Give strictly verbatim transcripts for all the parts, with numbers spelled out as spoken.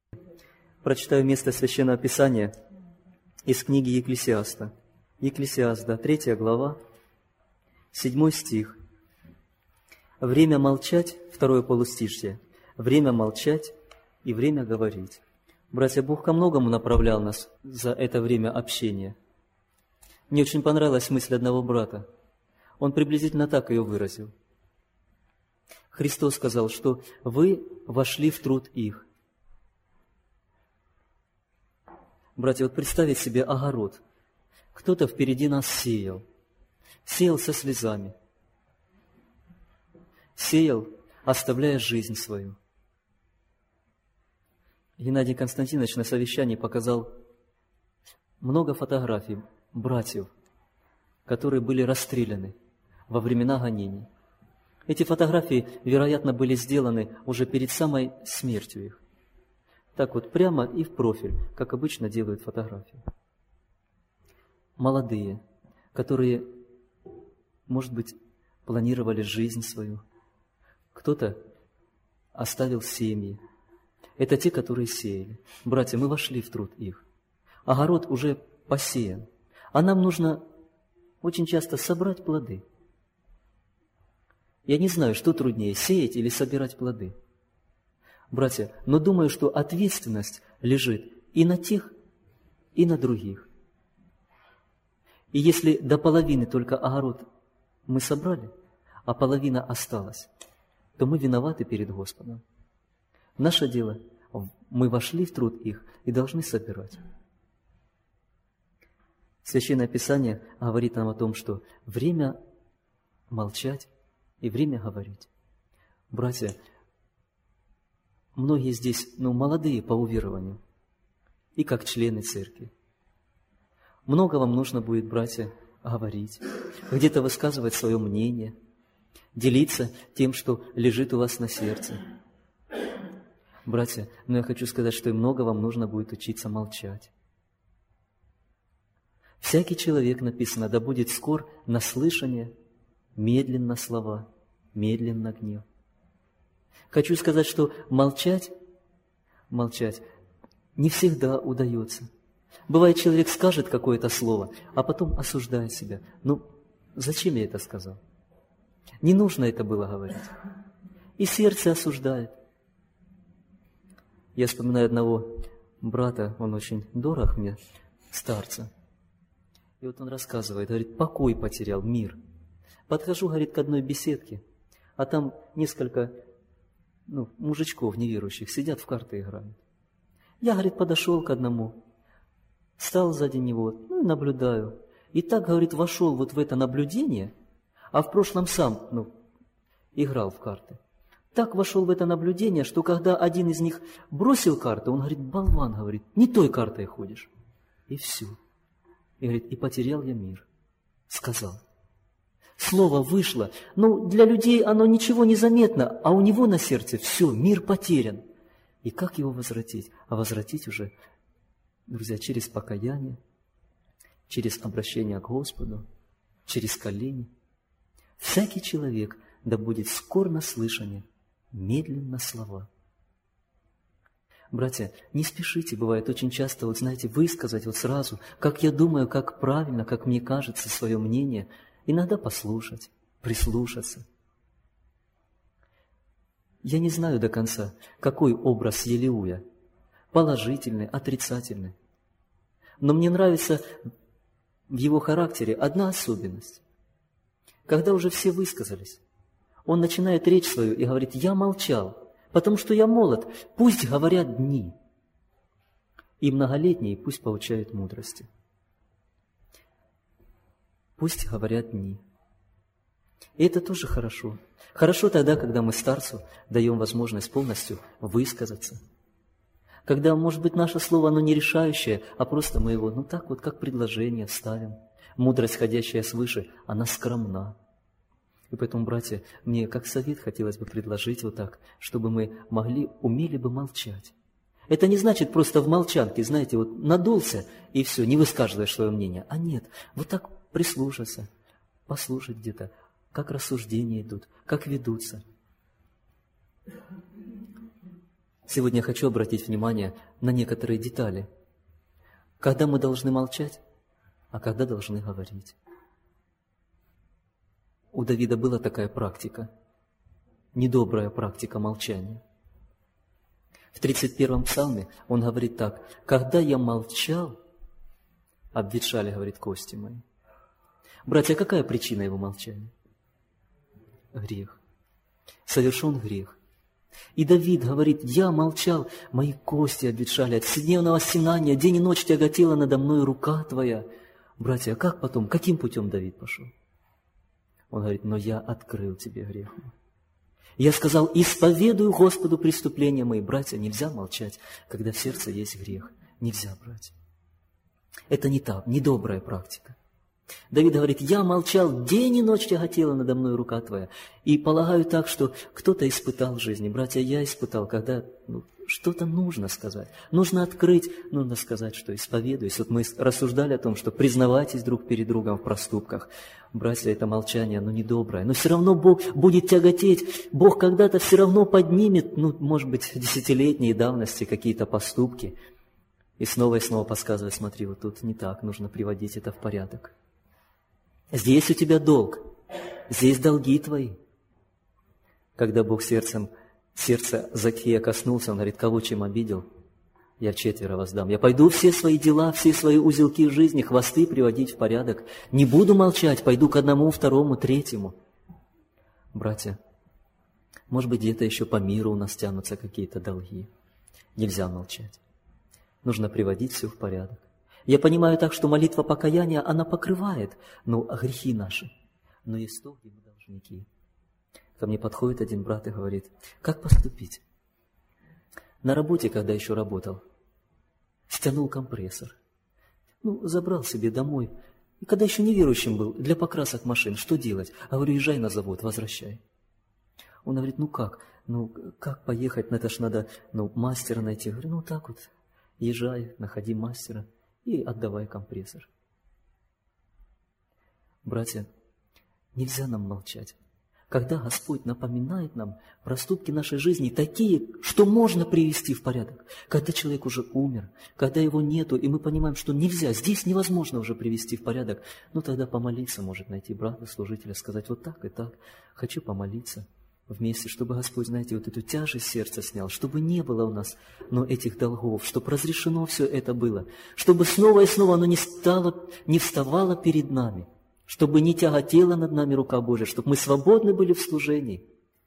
Прочитаю место Священного Писания из книги Екклесиаста. Екклесиаста, третья глава, седьмой стих. «Время молчать», второе полустишье, «время молчать и время говорить». Братья, Бог ко многому направлял нас за это время общения. Мне очень понравилась мысль одного брата. Он приблизительно так ее выразил. Христос сказал, что вы вошли в труд их. Братья, вот представить себе огород. Кто-то впереди нас сеял. Сеял со слезами. Сеял, оставляя жизнь свою. Геннадий Константинович на совещании показал много фотографий братьев, которые были расстреляны во времена гонений. Эти фотографии, вероятно, были сделаны уже перед самой смертью их. Так вот, прямо и в профиль, как обычно делают фотографии. Молодые, которые, может быть, планировали жизнь свою. Кто-то оставил семьи. Это те, которые сеяли. Братья, мы вошли в труд их. Огород уже посеян. А нам нужно очень часто собрать плоды. Я не знаю, что труднее, сеять или собирать плоды. Братья, но думаю, что ответственность лежит и на тех, и на других. И если до половины только огород мы собрали, а половина осталась, то мы виноваты перед Господом. Наше дело, мы вошли в труд их и должны собирать. Священное Писание говорит нам о том, что время молчать и время говорить. Братья, многие здесь, ну, молодые по уверованию, и как члены церкви. Много вам нужно будет, братья, говорить, где-то высказывать свое мнение, делиться тем, что лежит у вас на сердце. Братья, но я хочу сказать, что и много вам нужно будет учиться молчать. Всякий человек, написано, да будет скор на слышание, медленно слова, медленно гнев. Хочу сказать, что молчать, молчать не всегда удается. Бывает, человек скажет какое-то слово, а потом осуждает себя. Ну, зачем я это сказал? Не нужно это было говорить. И сердце осуждает. Я вспоминаю одного брата, он очень дорог мне, старца. И вот он рассказывает, говорит, покой потерял, мир. Подхожу, говорит, к одной беседке, а там несколько ну, мужичков неверующих сидят в карты играют. Я, говорит, подошел к одному, стал сзади него, ну и наблюдаю. И так, говорит, вошел вот в это наблюдение, а в прошлом сам ну, играл в карты. Так вошел в это наблюдение, что когда один из них бросил карты, он говорит, болван, говорит, не той картой ходишь. И все. И говорит, и потерял я мир. Сказал. Слово вышло. Ну, для людей оно ничего не заметно, а у него на сердце все, мир потерян. И как его возвратить? А возвратить уже, друзья, через покаяние, через обращение к Господу, через колени. Всякий человек да будет скор на слышание, медленно слова. Братья, не спешите, бывает очень часто, вот знаете, высказать вот сразу, как я думаю, как правильно, как мне кажется, свое мнение. Иногда послушать, прислушаться. Я не знаю до конца, какой образ Елеуя, положительный, отрицательный. Но мне нравится в его характере одна особенность. Когда уже все высказались, он начинает речь свою и говорит, я молчал, потому что я молод, пусть говорят дни, и многолетние пусть получают мудрости. Пусть говорят дни. И это тоже хорошо. Хорошо тогда, когда мы старцу даем возможность полностью высказаться. Когда, может быть, наше слово, оно не решающее, а просто мы его, ну так вот, как предложение вставим. Мудрость, ходящая свыше, она скромна. И поэтому, братья, мне как совет хотелось бы предложить вот так, чтобы мы могли, умели бы молчать. Это не значит просто в молчанке, знаете, вот надулся и все, не высказываешь свое мнение. А нет, вот так прислушаться, послушать где-то, как рассуждения идут, как ведутся. Сегодня я хочу обратить внимание на некоторые детали. Когда мы должны молчать, а когда должны говорить. У Давида была такая практика, недобрая практика молчания. В тридцать первом псалме он говорит так: «Когда я молчал, обветшали, говорит, кости мои». Братья, какая причина его молчания? Грех. Совершен грех. И Давид говорит: «Я молчал, мои кости обветшали от вседневного стенания, день и ночь тяготела надо мной рука твоя». Братья, а как потом, каким путем Давид пошел? Он говорит: «Но я открыл тебе грех мой». Я сказал: «Исповедую Господу преступления мои». Братья, нельзя молчать, когда в сердце есть грех. Нельзя, братья. Это не та, не добрая практика. Давид говорит: «Я молчал, день и ночь тяготела надо мной рука твоя». И полагаю так, что кто-то испытал в жизни. Братья, я испытал, когда ну, что-то нужно сказать. Нужно открыть, нужно сказать, что исповедуюсь. Вот мы рассуждали о том, что признавайтесь друг перед другом в проступках. Братья, это молчание, оно недоброе. Но все равно Бог будет тяготеть. Бог когда-то все равно поднимет, ну, может быть, десятилетней давности какие-то поступки. И снова и снова подсказывает: смотри, вот тут не так, нужно приводить это в порядок. Здесь у тебя долг, здесь долги твои. Когда Бог сердцем, сердце Закхея коснулся, он говорит: кого чем обидел, я вчетверо воздам. Я пойду все свои дела, все свои узелки в жизни, хвосты приводить в порядок. Не буду молчать, пойду к одному, второму, третьему. Братья, может быть, где-то еще по миру у нас тянутся какие-то долги. Нельзя молчать. Нужно приводить все в порядок. Я понимаю так, что молитва покаяния, она покрывает, ну, грехи наши. Но есть то, где мы должники. Ко мне подходит один брат и говорит: как поступить? На работе, когда еще работал, стянул компрессор. Ну, забрал себе домой. И когда еще неверующим был, для покрасок машин, что делать? А говорю: езжай на завод, возвращай. Он говорит: ну как? Ну, как поехать? Ну, это ж надо, ну, мастера найти. Я говорю: ну, так вот, езжай, находи мастера и отдавай компрессор. Братья, нельзя нам молчать. Когда Господь напоминает нам проступки нашей жизни, такие, что можно привести в порядок, когда человек уже умер, когда его нету, и мы понимаем, что нельзя, здесь невозможно уже привести в порядок, ну тогда помолиться может найти брата, служителя, сказать: вот так и так, хочу помолиться вместе, чтобы Господь, знаете, вот эту тяжесть сердца снял, чтобы не было у нас, но этих долгов, чтобы разрешено все это было, чтобы снова и снова оно не стало, не вставало перед нами, чтобы не тяготела над нами рука Божья, чтобы мы свободны были в служении.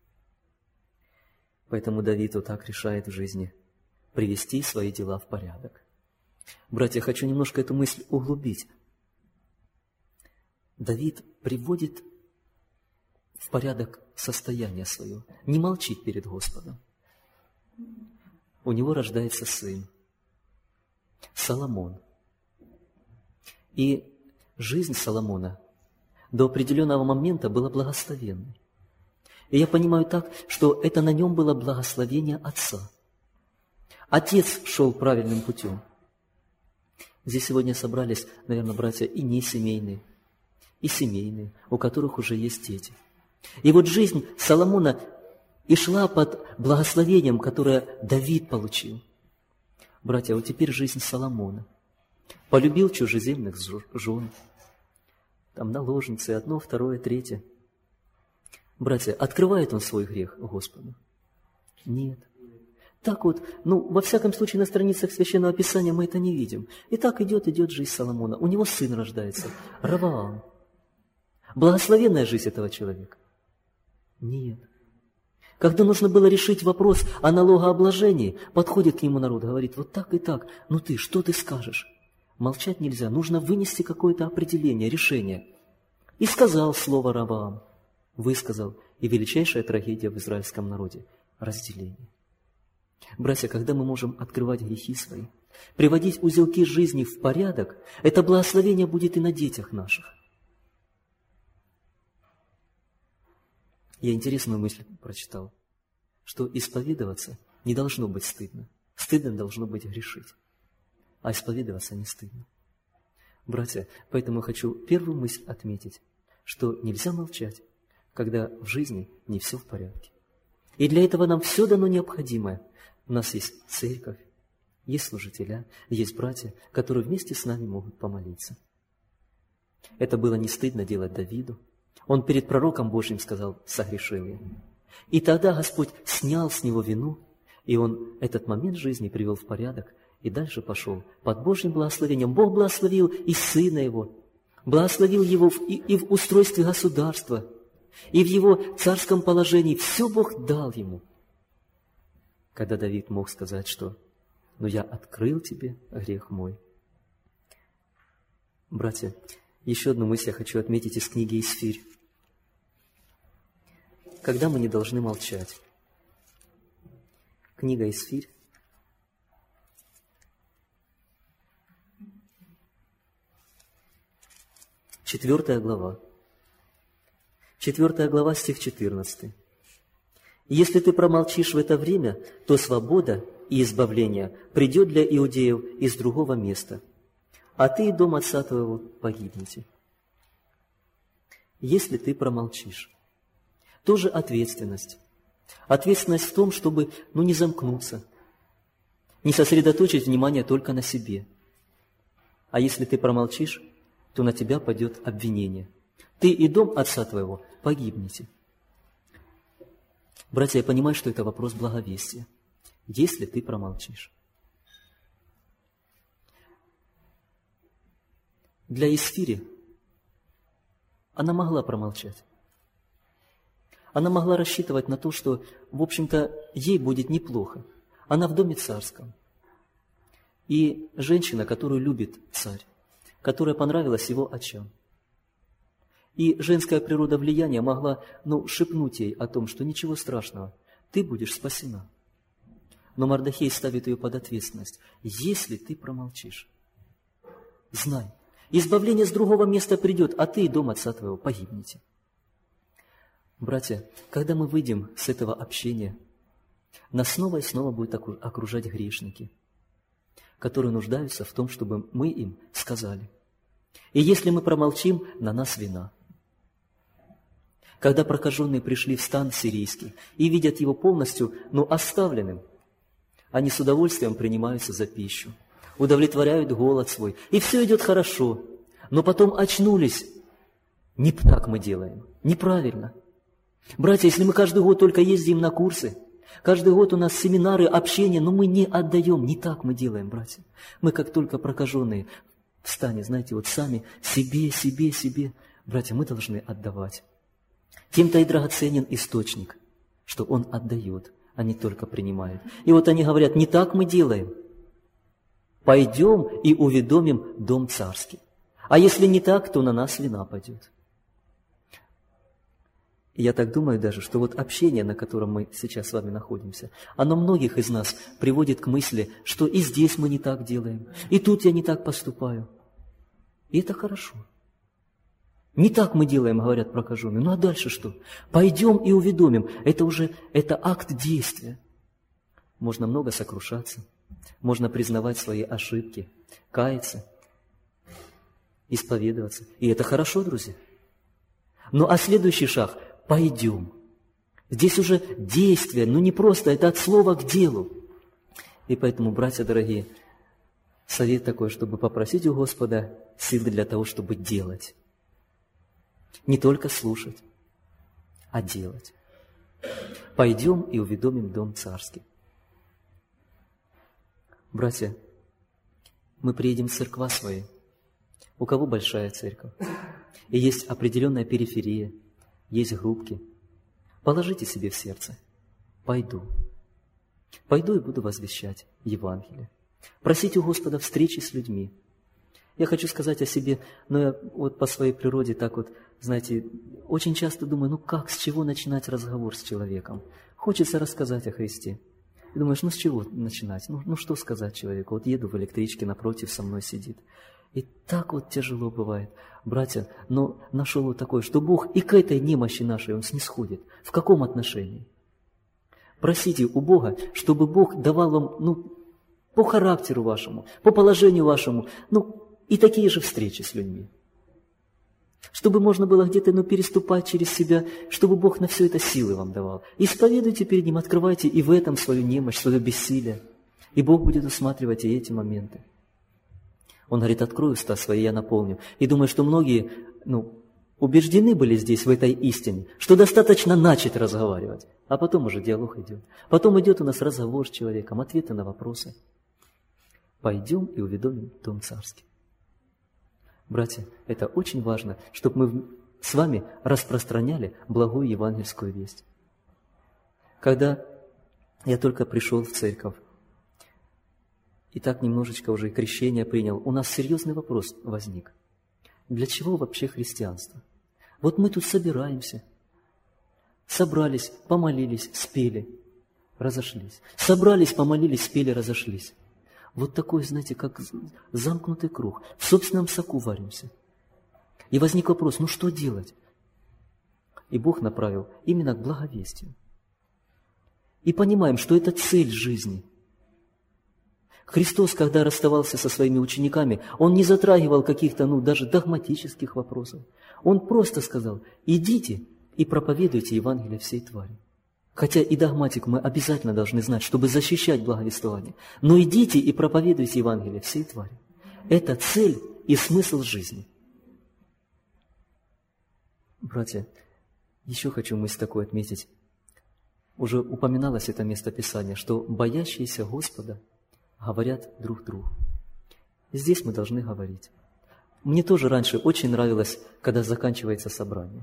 Поэтому Давид вот так решает в жизни привести свои дела в порядок. Братья, хочу немножко эту мысль углубить. Давид приводит в порядок состояние свое, не молчит перед Господом. У него рождается сын, Соломон. И жизнь Соломона до определенного момента была благословенной. И я понимаю так, что это на нем было благословение отца. Отец шел правильным путем. Здесь сегодня собрались, наверное, братья и не семейные, и семейные, у которых уже есть дети. И вот жизнь Соломона и шла под благословением, которое Давид получил. Братья, вот теперь жизнь Соломона. Полюбил чужеземных жен, там наложницы, одно, второе, третье. Братья, открывает он свой грех Господу? Нет. Так вот, ну, во всяком случае, на страницах Священного Писания мы это не видим. И так идет, идет жизнь Соломона. У него сын рождается, Ровоам. Благословенная жизнь этого человека? Нет. Когда нужно было решить вопрос о налогообложении, подходит к нему народ, говорит: вот так и так, ну ты, что ты скажешь? Молчать нельзя, нужно вынести какое-то определение, решение. И сказал слово Ровоам, высказал, и величайшая трагедия в израильском народе – разделение. Братья, когда мы можем открывать грехи свои, приводить узелки жизни в порядок, это благословение будет и на детях наших. Я интересную мысль прочитал, что исповедоваться не должно быть стыдно. Стыдно должно быть грешить, а исповедоваться не стыдно. Братья, поэтому я хочу первую мысль отметить, что нельзя молчать, когда в жизни не все в порядке. И для этого нам все дано необходимое. У нас есть церковь, есть служителя, есть братья, которые вместе с нами могут помолиться. Это было не стыдно делать Давиду. Он перед пророком Божьим сказал: «Согрешил я». И тогда Господь снял с него вину, и он этот момент жизни привел в порядок, и дальше пошел под Божьим благословением. Бог благословил и сына его, благословил его и, и в устройстве государства, и в его царском положении. Все Бог дал ему. Когда Давид мог сказать, что «но я открыл тебе грех мой». Братья, еще одну мысль я хочу отметить из книги «Исфирь». Когда мы не должны молчать. Книга «Исфирь». Четвертая глава. Четвертая глава, стих четырнадцатый. «Если ты промолчишь в это время, то свобода и избавление придет для иудеев из другого места, а ты и дом отца твоего погибнете». Если ты промолчишь. Тоже ответственность. Ответственность в том, чтобы ну, не замкнуться, не сосредоточить внимание только на себе. А если ты промолчишь, то на тебя пойдет обвинение. Ты и дом отца твоего погибнете. Братья, я понимаю, что это вопрос благовестия. Если ты промолчишь. Для Исфири она могла промолчать. Она могла рассчитывать на то, что, в общем-то, ей будет неплохо. Она в доме царском. И женщина, которую любит царь, которая понравилась его очам. И женская природа влияния могла, ну, шепнуть ей о том, что ничего страшного, ты будешь спасена. Но Мардохей ставит ее под ответственность. Если ты промолчишь, знай, избавление с другого места придет, а ты и дом отца твоего погибнете. Братья, когда мы выйдем с этого общения, нас снова и снова будут окружать грешники, которые нуждаются в том, чтобы мы им сказали. И если мы промолчим, на нас вина. Когда прокаженные пришли в стан сирийский и видят его полностью, но оставленным, они с удовольствием принимаются за пищу, удовлетворяют голод свой, и все идет хорошо. Но потом очнулись. Не так мы делаем, неправильно. Братья, если мы каждый год только ездим на курсы, каждый год у нас семинары, общение, но мы не отдаем, не так мы делаем, братья. Мы как только прокаженные в стане, знаете, вот сами себе, себе, себе. Братья, мы должны отдавать. Тем-то и драгоценен источник, что он отдает, а не только принимает. И вот они говорят, не так мы делаем. Пойдем и уведомим дом царский. А если не так, то на нас вина пойдет. И я так думаю даже, что вот общение, на котором мы сейчас с вами находимся, оно многих из нас приводит к мысли, что и здесь мы не так делаем, и тут я не так поступаю. И это хорошо. Не так мы делаем, говорят прокаженные. Ну а дальше что? Пойдем и уведомим. Это уже это акт действия. Можно много сокрушаться, можно признавать свои ошибки, каяться, исповедоваться. И это хорошо, друзья. Ну а следующий шаг – пойдем. Здесь уже действие, но не просто, это от слова к делу. И поэтому, братья дорогие, совет такой, чтобы попросить у Господа силы для того, чтобы делать. Не только слушать, а делать. Пойдем и уведомим дом царский. Братья, мы приедем в церква свои. У кого большая церковь? И есть определенная периферия, есть группки. Положите себе в сердце. Пойду. Пойду и буду возвещать Евангелие. Просите у Господа встречи с людьми. Я хочу сказать о себе, но я вот по своей природе так вот, знаете, очень часто думаю, ну как, с чего начинать разговор с человеком? Хочется рассказать о Христе. И думаешь, ну с чего начинать? Ну, ну что сказать человеку? Вот еду в электричке, напротив со мной сидит. И так вот тяжело бывает. Братья, но нашел вот такое, что Бог и к этой немощи нашей Он снисходит. В каком отношении? Просите у Бога, чтобы Бог давал вам, ну, по характеру вашему, по положению вашему, ну, и такие же встречи с людьми. Чтобы можно было где-то ну, переступать через себя, чтобы Бог на все это силы вам давал. Исповедуйте перед Ним, открывайте и в этом свою немощь, свое бессилие. И Бог будет усматривать и эти моменты. Он говорит, открой уста свои, я наполню. И думаю, что многие ну, убеждены были здесь, в этой истине, что достаточно начать разговаривать, а потом уже диалог идет. Потом идет у нас разговор с человеком, ответы на вопросы. Пойдем и уведомим Дом Царский. Братья, это очень важно, чтобы мы с вами распространяли благую евангельскую весть. Когда я только пришел в церковь, и так немножечко уже и крещение принял, у нас серьезный вопрос возник. Для чего вообще христианство? Вот мы тут собираемся, собрались, помолились, спели, разошлись. Собрались, помолились, спели, разошлись. Вот такой, знаете, как замкнутый круг. В собственном соку варимся. И возник вопрос, ну что делать? И Бог направил именно к благовестию. И понимаем, что это цель жизни. Христос, когда расставался со своими учениками, Он не затрагивал каких-то, ну, даже догматических вопросов. Он просто сказал, идите и проповедуйте Евангелие всей твари. Хотя и догматику мы обязательно должны знать, чтобы защищать благовествование. Но идите и проповедуйте Евангелие всей твари. Это цель и смысл жизни. Братья, еще хочу мысль такую отметить. Уже упоминалось это место Писания, что боящиеся Господа говорят друг другу. Здесь мы должны говорить. Мне тоже раньше очень нравилось, когда заканчивается собрание.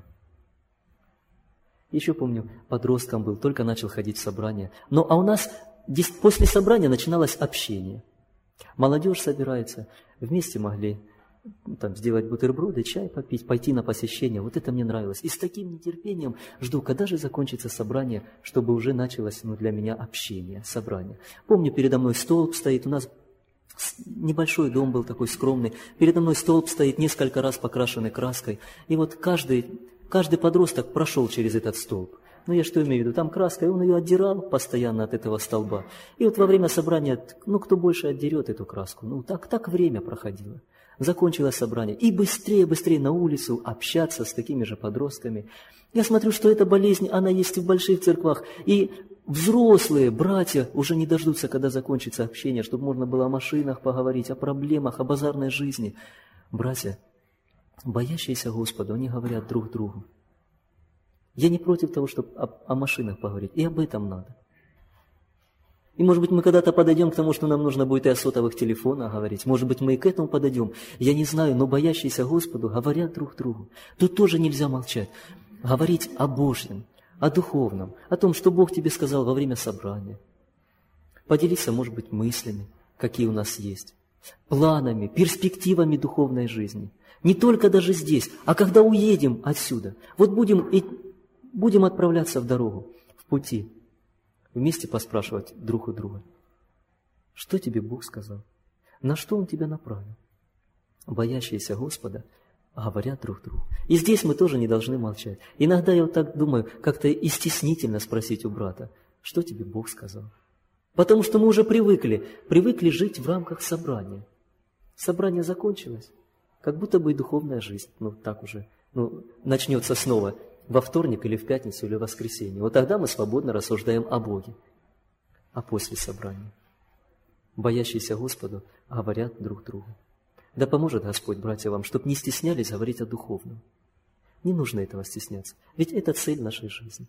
Еще помню, подростком был, только начал ходить в собрание. Но а у нас здесь после собрания начиналось общение. Молодежь собирается, вместе могли там, сделать бутерброды, чай попить, пойти на посещение. Вот это мне нравилось. И с таким нетерпением жду, когда же закончится собрание, чтобы уже началось ну, для меня общение, собрание. Помню, передо мной столб стоит, у нас небольшой дом был такой скромный. Передо мной столб стоит, несколько раз покрашенный краской. И вот каждый, каждый подросток прошел через этот столб. Ну, я что имею в виду? Там краска, и он ее отдирал постоянно от этого столба. И вот во время собрания, ну, кто больше отдерет эту краску? Ну, так, так время проходило. Закончилось собрание. И быстрее, быстрее на улицу общаться с такими же подростками. Я смотрю, что эта болезнь, она есть и в больших церквах. И взрослые братья уже не дождутся, когда закончится общение, чтобы можно было о машинах поговорить, о проблемах, о базарной жизни. Братья, боящиеся Господа, они говорят друг другу. Я не против того, чтобы о, о машинах поговорить. И об этом надо. И, может быть, мы когда-то подойдем к тому, что нам нужно будет и о сотовых телефонах говорить. Может быть, мы и к этому подойдем. Я не знаю, но боящиеся Господу говорят друг другу. Тут тоже нельзя молчать. Говорить о Божьем, о духовном, о том, что Бог тебе сказал во время собрания. Поделиться, может быть, мыслями, какие у нас есть, планами, перспективами духовной жизни. Не только даже здесь, а когда уедем отсюда. Вот будем, и, будем отправляться в дорогу, в пути. Вместе поспрашивать друг у друга. Что тебе Бог сказал? На что Он тебя направил? Боящиеся Господа говорят друг другу. И здесь мы тоже не должны молчать. Иногда я вот так думаю, как-то и стеснительно спросить у брата, что тебе Бог сказал? Потому что мы уже привыкли, привыкли жить в рамках собрания. Собрание закончилось, как будто бы и духовная жизнь, ну так уже, ну, начнется снова. Во вторник или в пятницу или в воскресенье. Вот тогда мы свободно рассуждаем о Боге. А после собрания боящиеся Господу говорят друг другу. Да поможет Господь, братья, вам, чтобы не стеснялись говорить о духовном. Не нужно этого стесняться, ведь это цель нашей жизни.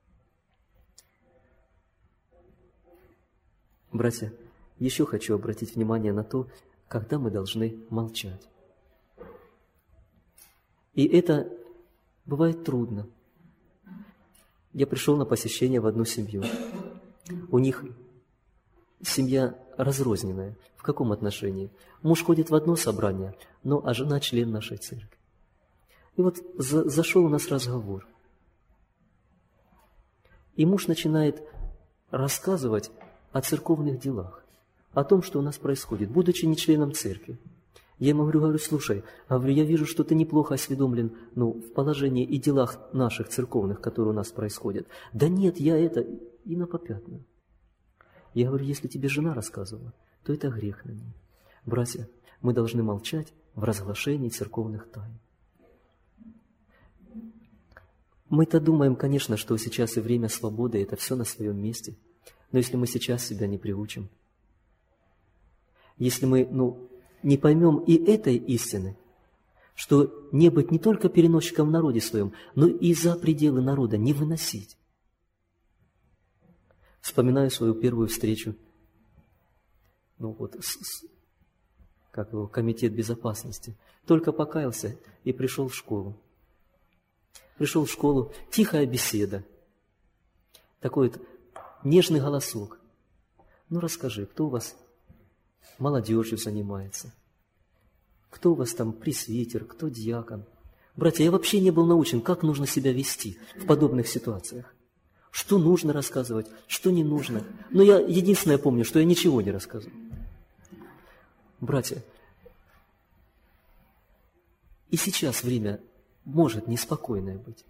Братья, еще хочу обратить внимание на то, когда мы должны молчать. И это бывает трудно. Я пришел на посещение в одну семью. У них семья разрозненная. В каком отношении? Муж ходит в одно собрание, но а жена член нашей церкви. И вот за, зашел у нас разговор. И муж начинает рассказывать о церковных делах, о том, что у нас происходит, будучи не членом церкви. Я ему говорю, говорю, слушай, говорю, я вижу, что ты неплохо осведомлен ну, в положении и делах наших церковных, которые у нас происходят. Да нет, я это и на попятную. Я говорю, если тебе жена рассказывала, то это грех на ней. Братья, мы должны молчать в разглашении церковных тайн. Мы-то думаем, конечно, что сейчас и время свободы, это все на своем месте. Но если мы сейчас себя не приучим, если мы ну, не поймем и этой истины, что не быть не только переносчиком в народе своем, но и за пределы народа не выносить. Вспоминаю свою первую встречу, ну вот, с, с, как его, комитет безопасности. Только покаялся и пришел в школу. Пришел в школу, тихая беседа, такой вот нежный голосок. Ну расскажи, кто у вас молодежью занимается? Кто у вас там пресвитер, кто диакон? Братья, я вообще не был научен, как нужно себя вести в подобных ситуациях. Что нужно рассказывать, что не нужно. Но я единственное помню, что я ничего не рассказывал. Братья, и сейчас время может неспокойное быть.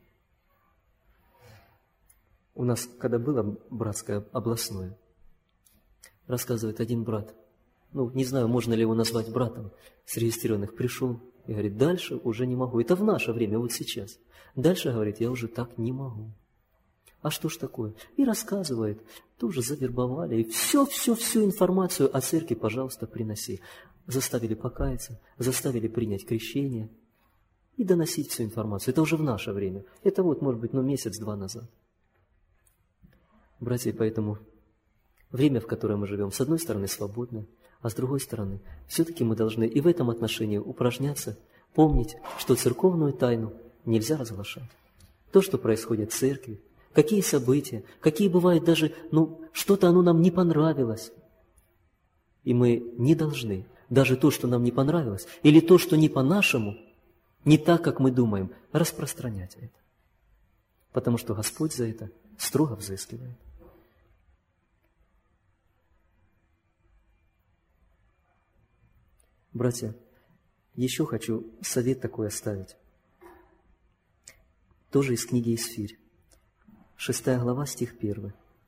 У нас, когда было братское областное, рассказывает один брат, ну, не знаю, можно ли его назвать братом, с регистрированных пришел и говорит, дальше уже не могу. Это в наше время, вот сейчас. Дальше, говорит, я уже так не могу. А что ж такое? И рассказывает, тоже завербовали, и все-все-всю информацию о церкви, пожалуйста, приноси. Заставили покаяться, заставили принять крещение и доносить всю информацию. Это уже в наше время. Это вот, может быть, ну, месяц-два назад. Братья, поэтому время, в котором мы живем, с одной стороны, свободно, а с другой стороны, все-таки мы должны и в этом отношении упражняться, помнить, что церковную тайну нельзя разглашать. То, что происходит в церкви, какие события, какие бывают даже, ну, что-то оно нам не понравилось. И мы не должны даже то, что нам не понравилось, или то, что не по-нашему, не так, как мы думаем, распространять это. Потому что Господь за это строго взыскивает. Братья, еще хочу совет такой оставить. Тоже из книги Исфирь. Шестая глава, стих первый.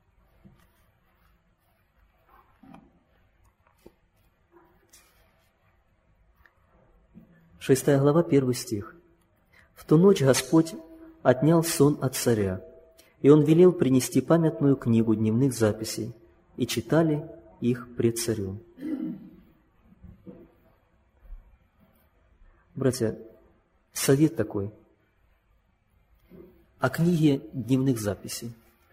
Шестая глава, первый стих. «В ту ночь Господь отнял сон от царя, и он велел принести памятную книгу дневных записей, и читали их пред царем». Братья, совет такой о книге дневных записей.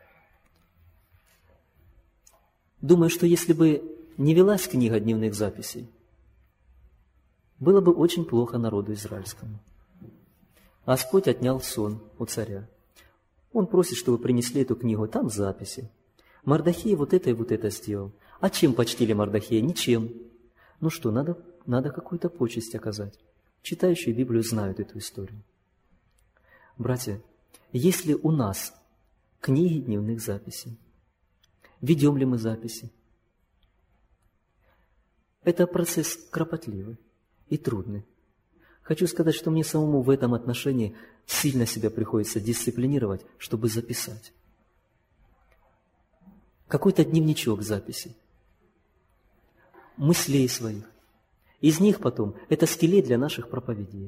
Думаю, что если бы не велась книга дневных записей, было бы очень плохо народу израильскому. Господь отнял сон у царя. Он просит, чтобы принесли эту книгу, там записи. Мардохей вот это и вот это сделал. А чем почтили Мардохея? Ничем. Ну что, надо, надо какую-то почесть оказать. Читающие Библию знают эту историю. Братья, есть ли у нас книги дневных записей? Ведем ли мы записи? Это процесс кропотливый и трудный. Хочу сказать, что мне самому в этом отношении сильно себя приходится дисциплинировать, чтобы записать. Какой-то дневничок записей, мыслей своих. Из них потом это скелет для наших проповедей.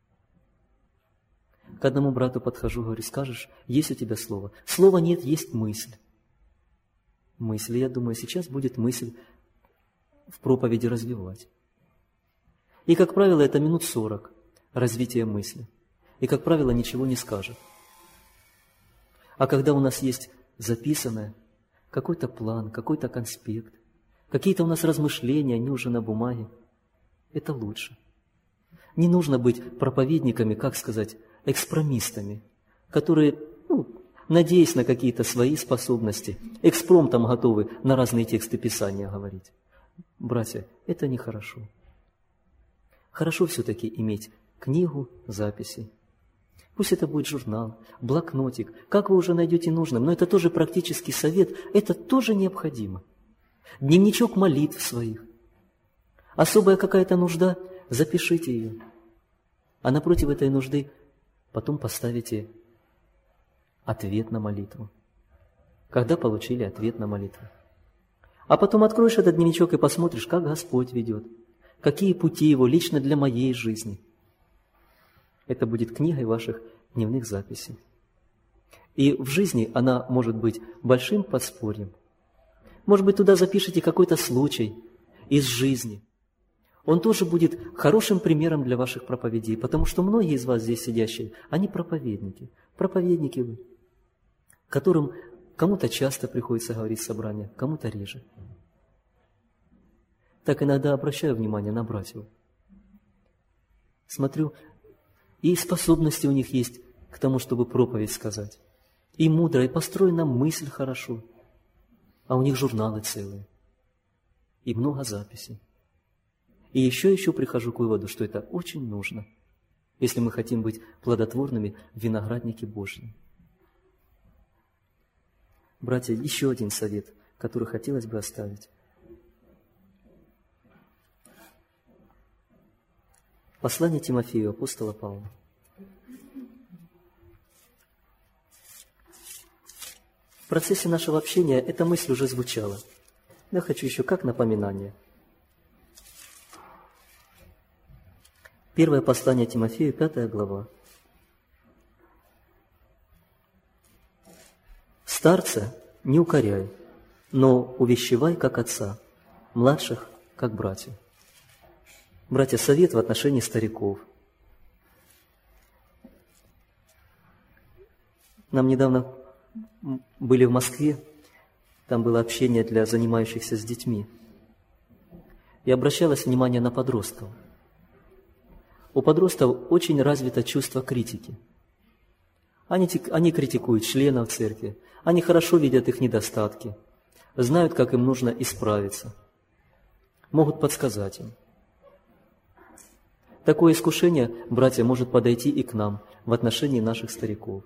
К одному брату подхожу, говорю, скажешь, есть у тебя слово? Слова нет, есть мысль. Мысль, я думаю, сейчас будет мысль в проповеди развивать. И, как правило, это минут сорок развития мысли. И, как правило, ничего не скажет. А когда у нас есть записанное, какой-то план, какой-то конспект, какие-то у нас размышления, они уже на бумаге, это лучше. Не нужно быть проповедниками, как сказать, экспромистами, которые, ну, надеясь на какие-то свои способности, экспромтом готовы на разные тексты Писания говорить. Братья, это нехорошо. Хорошо все-таки иметь книгу записей. Пусть это будет журнал, блокнотик, как вы уже найдете нужным, но это тоже практический совет, это тоже необходимо. Дневничок молитв своих. Особая какая-то нужда, запишите ее. А напротив этой нужды потом поставите ответ на молитву. Когда получили ответ на молитву. А потом откроешь этот дневничок и посмотришь, как Господь ведет, какие пути Его лично для моей жизни. Это будет книгой ваших дневных записей. И в жизни она может быть большим подспорьем. Может быть, туда запишите какой-то случай из жизни. Он тоже будет хорошим примером для ваших проповедей, потому что многие из вас здесь сидящие, они проповедники. Проповедники вы, которым кому-то часто приходится говорить собрания, кому-то реже. Так иногда обращаю внимание на братьев. Смотрю, и способности у них есть к тому, чтобы проповедь сказать. И мудро, и построена мысль хорошо. А у них журналы целые. И много записей. И еще еще прихожу к выводу, что это очень нужно, если мы хотим быть плодотворными в винограднике Божьем. Братья, еще один совет, который хотелось бы оставить. Послание Тимофею, апостола Павла. В процессе нашего общения эта мысль уже звучала. Я хочу еще как напоминание. Первое послание Тимофею, пятая глава. «Старца не укоряй, но увещевай, как отца, младших, как братьев». Братья, совет в отношении стариков. Нам недавно были в Москве, там было общение для занимающихся с детьми. И обращалось внимание на подростков. У подростков очень развито чувство критики. Они, они критикуют членов церкви, они хорошо видят их недостатки, знают, как им нужно исправиться, могут подсказать им. Такое искушение, братья, может подойти и к нам в отношении наших стариков.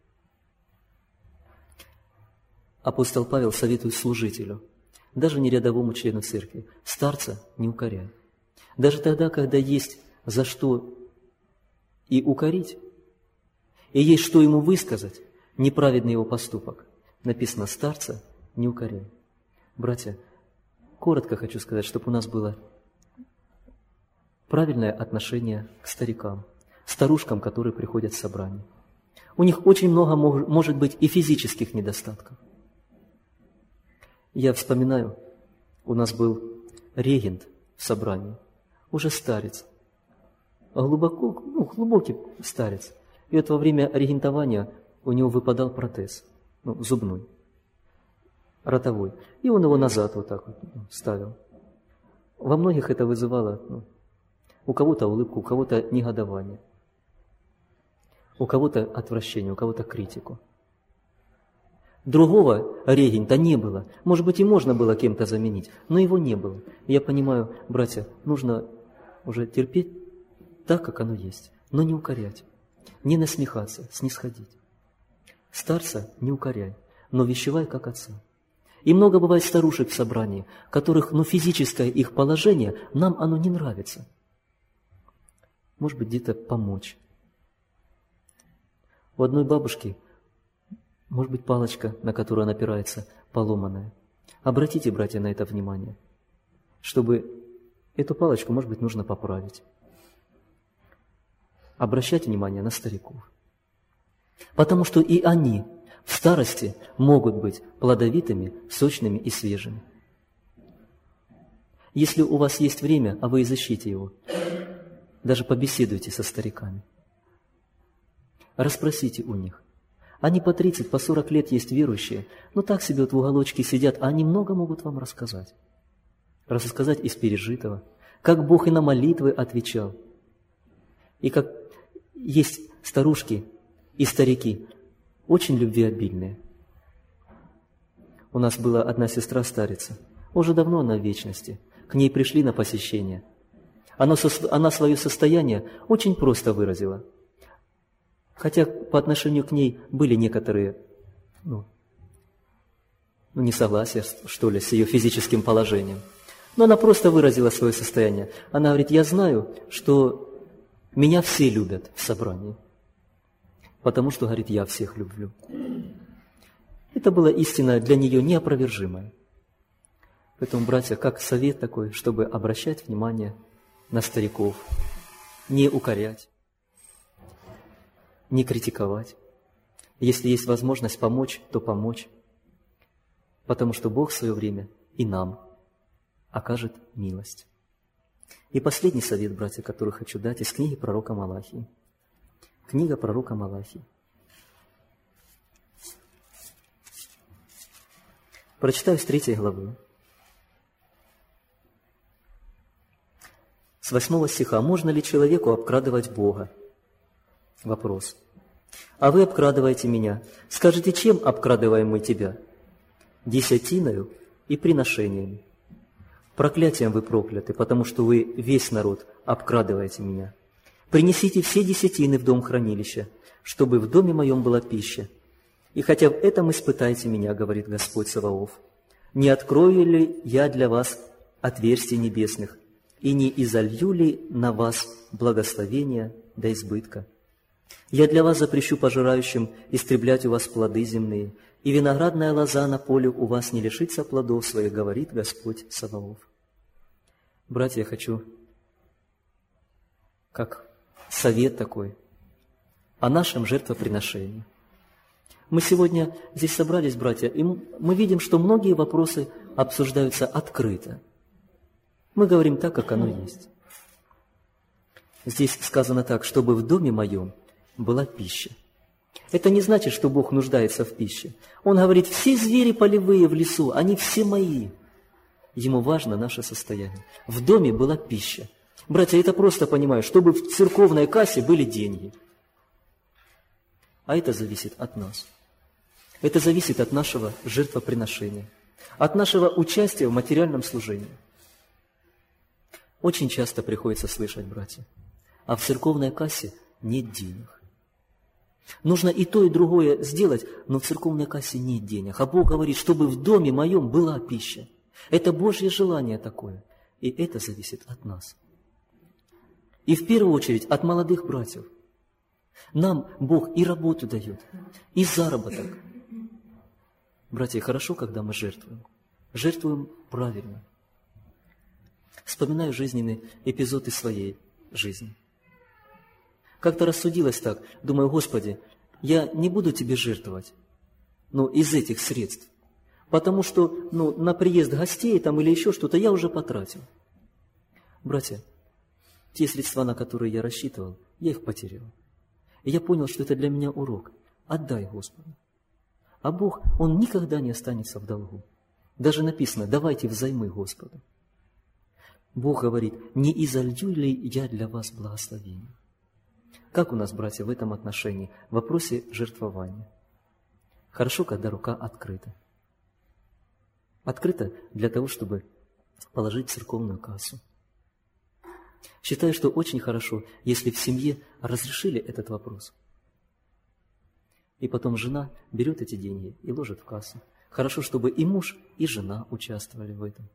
Апостол Павел советует служителю, даже не рядовому члену церкви, старца не укоряй. Даже тогда, когда есть за что и укорить, и есть что ему высказать, неправедный его поступок, написано «старца не укоряй». Братья, коротко хочу сказать, чтобы у нас было правильное отношение к старикам, старушкам, которые приходят в собрание. У них очень много может быть и физических недостатков. Я вспоминаю, у нас был регент в собрании, уже старец, глубоко, ну, глубокий старец. И вот во время регентования у него выпадал протез, ну, зубной, ротовой, и он его назад вот так вот ставил. Во многих это вызывало, ну, у кого-то улыбку, у кого-то негодование, у кого-то отвращение, у кого-то критику. Другого регента не было. Может быть, и можно было кем-то заменить, но его не было. И я понимаю, братья, нужно уже терпеть так, как оно есть, но не укорять, не насмехаться, снисходить. Старца не укоряй, но вещевай, как отца. И много бывает старушек в собрании, которых, ну, физическое их положение, нам оно не нравится. Может быть, где-то помочь. У одной бабушки, может быть, палочка, на которую она опирается, поломанная. Обратите, братья, на это внимание, чтобы эту палочку, может быть, нужно поправить. Обращать внимание на стариков. Потому что и они в старости могут быть плодовитыми, сочными и свежими. Если у вас есть время, а вы изыщите его, даже побеседуйте со стариками. Расспросите у них. Они по тридцать, по сорок лет есть верующие, но так себе вот в уголочке сидят, а они много могут вам рассказать. Рассказать из пережитого, как Бог и на молитвы отвечал. И как есть старушки и старики, очень любвеобильные. У нас была одна сестра-старица, уже давно она в вечности. К ней пришли на посещение. Она, она свое состояние очень просто выразила. Хотя по отношению к ней были некоторые, ну, ну, несогласия, что ли, с ее физическим положением. Но она просто выразила свое состояние. Она говорит, я знаю, что меня все любят в собрании, потому что, говорит, я всех люблю. Это была истина для нее неопровержимая. Поэтому, братья, как совет такой, чтобы обращать внимание на стариков, не укорять, не критиковать, Если есть возможность помочь, то помочь, потому что Бог в свое время и нам окажет милость. И последний совет, братья, который хочу дать из книги пророка Малахии. Книга пророка Малахии. Прочитаю с третьей главы. С восьмого стиха. «Можно ли человеку обкрадывать Бога?» Вопрос. «А вы обкрадываете меня. Скажите, чем обкрадываем мы тебя? Десятиною и приношениями. Проклятием вы прокляты, потому что вы, весь народ, обкрадываете меня. Принесите все десятины в дом хранилища, чтобы в доме моем была пища. И хотя в этом испытайте меня, говорит Господь Саваоф, не открою ли я для вас отверстий небесных, и не изолью ли на вас благословения до избытка? Я для вас запрещу пожирающим истреблять у вас плоды земные, и виноградная лоза на поле у вас не лишится плодов своих, говорит Господь Саваоф». Братья, я хочу, как совет такой, о нашем жертвоприношении. Мы сегодня здесь собрались, братья, и мы видим, что многие вопросы обсуждаются открыто. Мы говорим так, как оно есть. Здесь сказано так, чтобы в доме моем была пища. Это не значит, что Бог нуждается в пище. Он говорит, все звери полевые в лесу, они все мои. Ему важно наше состояние. В доме была пища. Братья, это просто понимаю, чтобы в церковной кассе были деньги. А это зависит от нас. Это зависит от нашего жертвоприношения, от нашего участия в материальном служении. Очень часто приходится слышать, братья, а в церковной кассе нет денег. Нужно и то, и другое сделать, но в церковной кассе нет денег. А Бог говорит, чтобы в доме моем была пища. Это Божье желание такое, и это зависит от нас. И в первую очередь от молодых братьев. Нам Бог и работу дает, и заработок. Братья, хорошо, когда мы жертвуем. Жертвуем правильно. Вспоминаю жизненный эпизод из своей жизни. Как-то рассудилось так, думаю, Господи, я не буду Тебе жертвовать, ну, из этих средств, потому что, ну, на приезд гостей там или еще что-то я уже потратил. Братья, те средства, на которые я рассчитывал, я их потерял. И я понял, что это для меня урок. Отдай Господу. А Бог, Он никогда не останется в долгу. Даже написано, давайте взаймы Господу. Бог говорит, не изолью ли я для вас благословение? Как у нас, братья, в этом отношении, в вопросе жертвования? Хорошо, когда рука открыта. Открыта для того, чтобы положить в церковную кассу. Считаю, что очень хорошо, если в семье разрешили этот вопрос. И потом жена берет эти деньги и ложит в кассу. Хорошо, чтобы и муж, и жена участвовали в этом.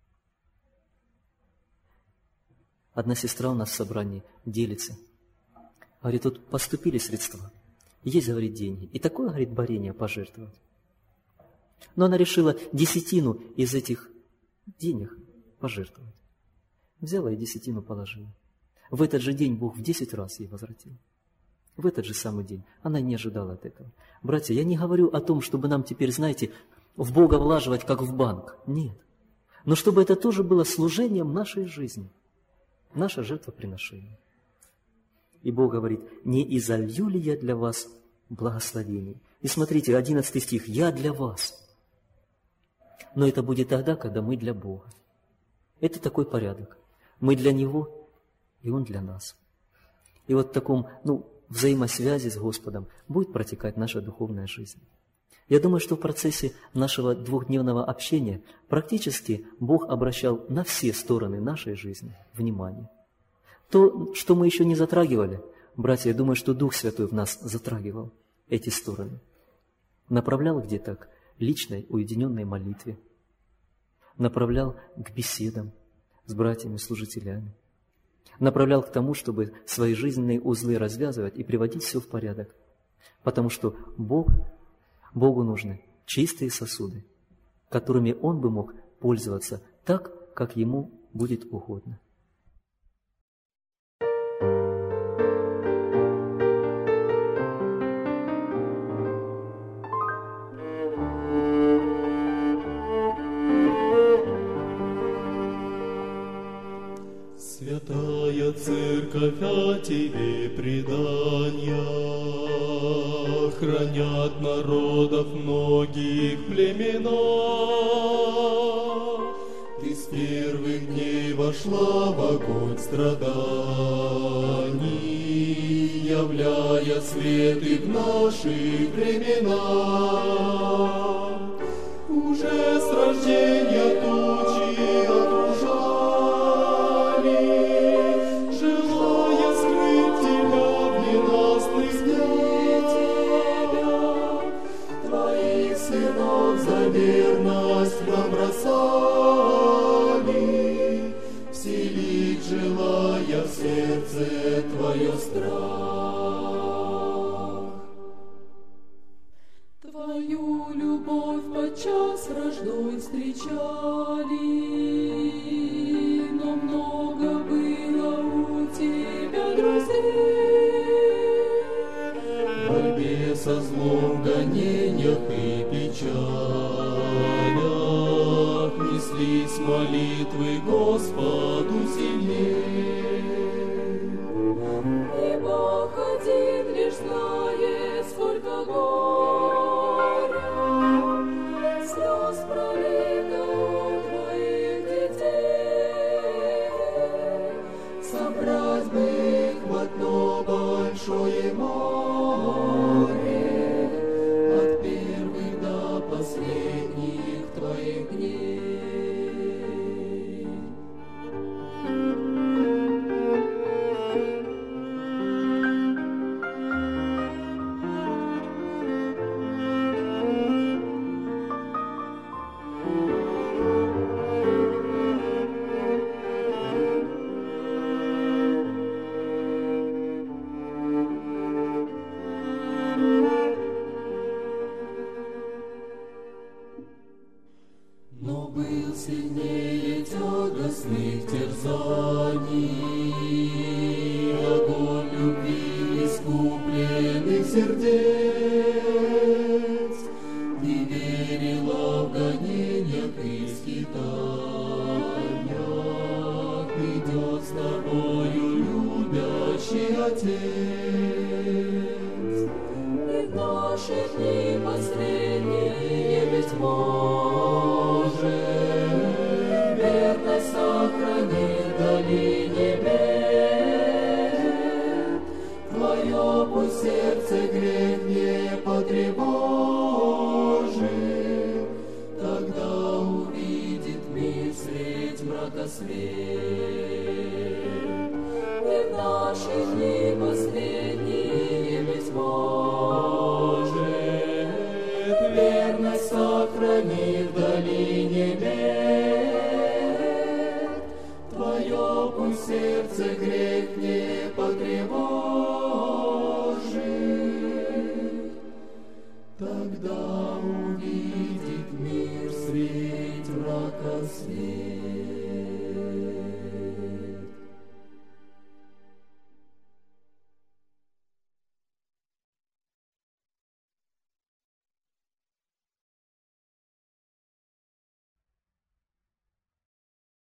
Одна сестра у нас в собрании делится. Говорит, тут поступили средства. Есть, говорит, деньги. И такое, говорит, борение пожертвовать. Но она решила десятину из этих денег пожертвовать. Взяла и десятину положила. В этот же день Бог в десять раз ей возвратил. В этот же самый день. Она не ожидала от этого. Братья, я не говорю о том, чтобы нам теперь, знаете, в Бога влаживать, как в банк. Нет. Но чтобы это тоже было служением нашей жизни. Наше жертвоприношение. И Бог говорит, не изолью ли я для вас благословений? И смотрите, одиннадцатый стих, я для вас. Но это будет тогда, когда мы для Бога. Это такой порядок. Мы для Него, и Он для нас. И вот в таком, ну, взаимосвязи с Господом будет протекать наша духовная жизнь. Я думаю, что в процессе нашего двухдневного общения практически Бог обращал на все стороны нашей жизни внимание. То, что мы еще не затрагивали, братья, я думаю, что Дух Святой в нас затрагивал эти стороны. Направлял где-то к личной, уединенной молитве. Направлял к беседам с братьями-служителями. Направлял к тому, чтобы свои жизненные узлы развязывать и приводить все в порядок. Потому что Бог, Богу нужны чистые сосуды, которыми Он бы мог пользоваться так, как Ему будет угодно. Святая Церковь о Тебе предания хранят народов многих племена. Ты с первых дней вошла в огонь страданий, являя свет и в наши времена. Уже с рождения тучи окружали, желая скрыть Тебя в ненастных днях. Твоих сынов за верность нам бросали, вселить желая в сердце Твое страх. Твою любовь подчас враждой встречали, но много было у Тебя друзей. В борьбе со злом, гонениях и печалях неслись молитвы Господу сильней. И Бог один лишь знает, сколько горя, слез пролито у Твоих детей. Собрать бы их в одно большое море, от первых до последних Твоих дней. Но был сильнее тягостных терзаний огонь любви искупленных сердец. Ты верила в гонениях и скитаниях, придет с тобою любящий Отец. И в наши дни последние, быть может, верность сохранит в долине бед. Твое пусть сердце грех не потревожит, тогда увидит мир средь мрака свет. И в наши дни последние, быть может, верность сохранит в